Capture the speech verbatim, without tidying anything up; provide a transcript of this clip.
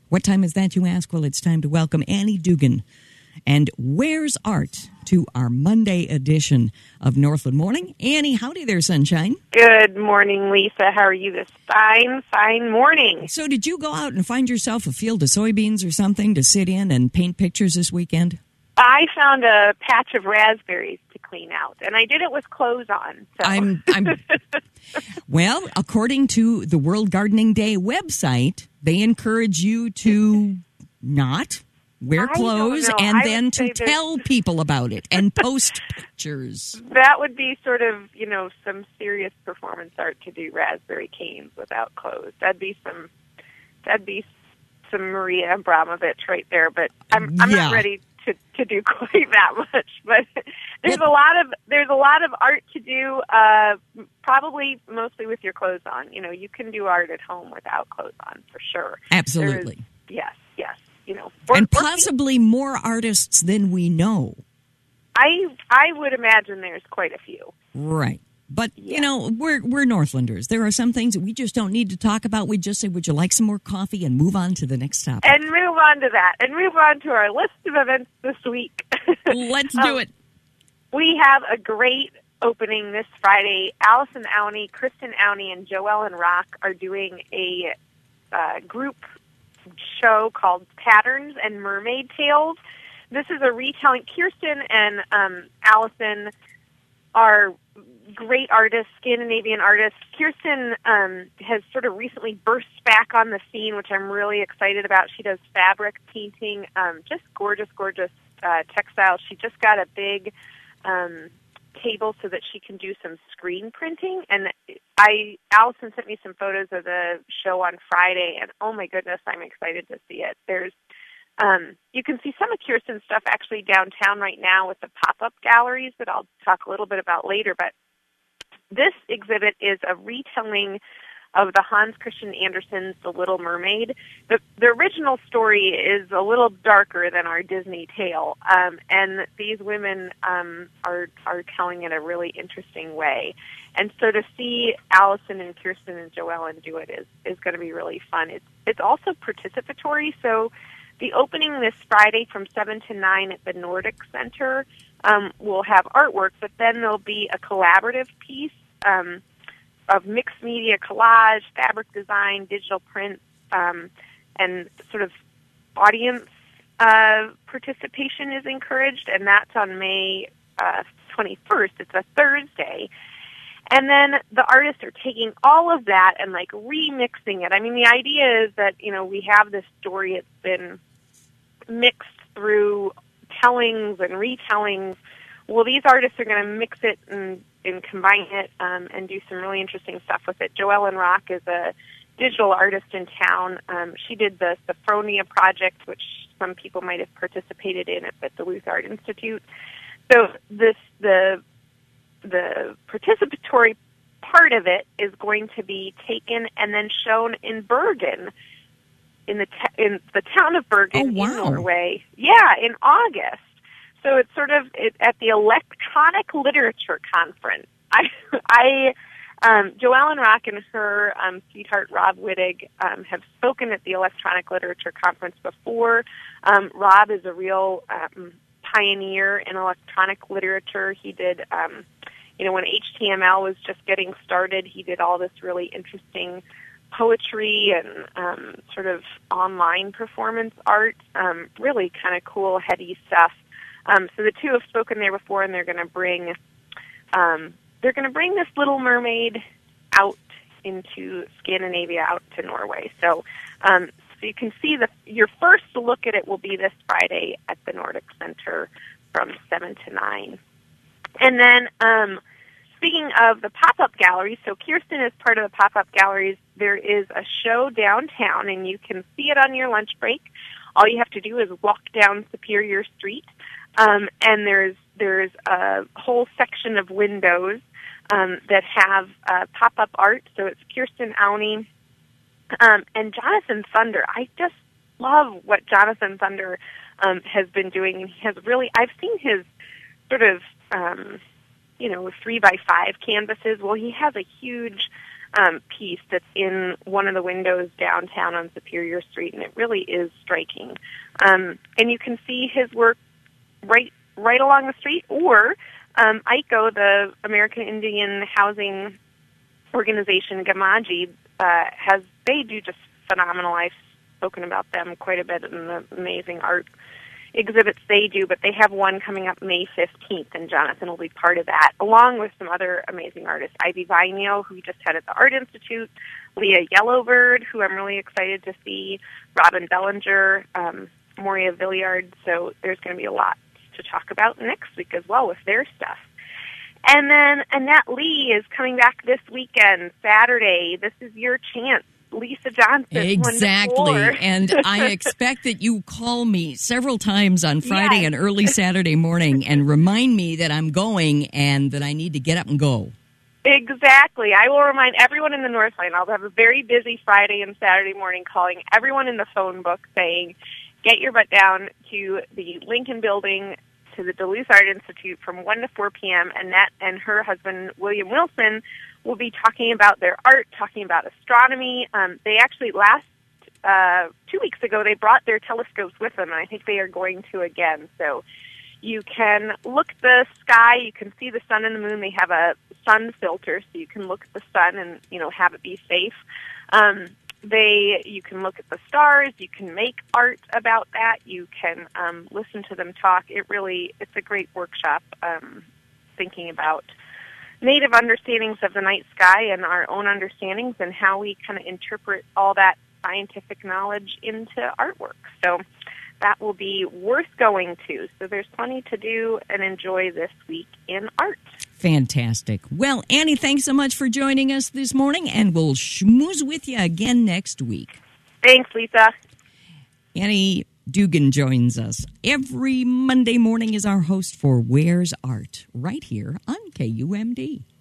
What time is that, you ask? Well, it's time to welcome Annie Dugan and Where's Art to our Monday edition of Northland Morning. Annie, howdy there, sunshine. Good morning, Lisa. How are you this fine, fine morning? So did you go out and find yourself a field of soybeans or something to sit in and paint pictures this weekend? I found a patch of raspberries to clean out, and I did it with clothes on. So. I'm, I'm well, according to the World Gardening Day website, they encourage you to not wear clothes and I then to tell people about it and post pictures. That would be sort of, you know, some serious performance art to do raspberry canes without clothes. That'd be some, that'd be some Maria Abramovich right there. But I'm, I'm yeah. not ready to, to do quite that much. But there's well, a lot of there's a lot of art to do. Uh, probably mostly with your clothes on. You know, you can do art at home without clothes on for sure. Absolutely. Is, yes. Yes. You know, or, and possibly more artists than we know. I I would imagine there's quite a few. Right. But, yeah. you know, we're we're Northlanders. There are some things that we just don't need to talk about. We just say, would you like some more coffee, and move on to the next topic. And move on to that. And move on to our list of events this week. Let's do um, it. We have a great opening this Friday. Allison Auney, Kristen Auney, and Joellen Rock are doing a uh, group show called Patterns and Mermaid Tales. This is a retelling. Kirsten and um, Allison are great artists, Scandinavian artists. Kirsten um, has sort of recently burst back on the scene, which I'm really excited about. She does fabric painting, um, just gorgeous, gorgeous uh, textiles. She just got a big um, table so that she can do some screen printing. And I, Allison sent me some photos of the show on Friday, and oh my goodness, I'm excited to see it. There's, um, you can see some of Kirsten's stuff actually downtown right now with the pop-up galleries that I'll talk a little bit about later. But this exhibit is a retelling of the Hans Christian Andersen's The Little Mermaid. The, the original story is a little darker than our Disney tale, um, and these women um, are are telling it a really interesting way. And so to see Allison and Kirsten and Joellen do it is, is going to be really fun. It's it's also participatory, so the opening this Friday from seven to nine at the Nordic Center um, will have artwork, but then there'll be a collaborative piece um, of mixed media collage, fabric design, digital print, um, and sort of audience uh, participation is encouraged, and that's on May uh, twenty-first. It's a Thursday. And then the artists are taking all of that and, like, remixing it. I mean, the idea is that, you know, we have this story. It's been mixed through tellings and retellings. Well, these artists are going to mix it and, and combine it um, and do some really interesting stuff with it. Joellen Rock is a digital artist in town. Um, she did the Sophronia project, which some people might have participated in at the Duluth Art Institute. So this the the participatory part of it is going to be taken and then shown in Bergen, in the t- in the town of Bergen, oh, wow. in Norway. Yeah, in August. So it's sort of it, at the Electronic Literature Conference. I, I, um, Joellen Rock and her um, sweetheart Rob Wittig um, have spoken at the Electronic Literature Conference before. Um, Rob is a real um, pioneer in electronic literature. He did, um, you know, when H T M L was just getting started, he did all this really interesting poetry and um, sort of online performance art, um, really kind of cool, heady stuff. Um, so the two have spoken there before, and they're going to bring um, they're going to bring this Little Mermaid out into Scandinavia, out to Norway. So, um, so you can see the your first look at it will be this Friday at the Nordic Center from seven to nine. And then, um, speaking of the pop-up galleries, so Kirsten is part of the pop-up galleries. There is a show downtown, and you can see it on your lunch break. All you have to do is walk down Superior Street, um, and there's there's a whole section of windows um, that have uh, pop-up art. So it's Kirsten Auney um, and Jonathan Thunder. I just love what Jonathan Thunder um, has been doing, and he has really. I've seen his sort of um, you know three by five canvases. Well, he has a huge um, piece that's in one of the windows downtown on Superior Street, and it really is striking. Um, and you can see his work right right along the street, or um, I C O, the American Indian Housing Organization, Gamaji, uh, has they do just phenomenal. I've spoken about them quite a bit in the amazing art exhibits they do, but they have one coming up May fifteenth, and Jonathan will be part of that, along with some other amazing artists. Ivy Vainio, who we just had at the Art Institute, Leah Yellowbird, who I'm really excited to see, Robin Bellinger, um, Moria Villiard, so there's going to be a lot to talk about next week as well with their stuff. And then Annette Lee is coming back this weekend, Saturday. This is your chance. Lisa Johnson. Exactly. And I expect that you call me several times on Friday yes. and early Saturday morning and remind me that I'm going and that I need to get up and go. Exactly. I will remind everyone in the Northline. I'll have a very busy Friday and Saturday morning calling everyone in the phone book saying, get your butt down to the Lincoln Building, to the Duluth Art Institute from one to four p.m. Annette and her husband, William Wilson, will be talking about their art, talking about astronomy. Um, they actually last, uh, two weeks ago, they brought their telescopes with them, and I think they are going to again. So you can look at the sky, you can see the sun and the moon. They have a sun filter, so you can look at the sun and, you know, have it be safe. Um, they, you can look at the stars, you can make art about that, you can um, listen to them talk. It really, it's a great workshop, um, thinking about Native understandings of the night sky and our own understandings and how we kind of interpret all that scientific knowledge into artwork. So that will be worth going to. So there's plenty to do and enjoy this week in art. Fantastic. Well, Annie, thanks so much for joining us this morning, and we'll schmooze with you again next week. Thanks, Lisa. Annie Dugan joins us every Monday morning as our host for Where's Art, right here on K U M D.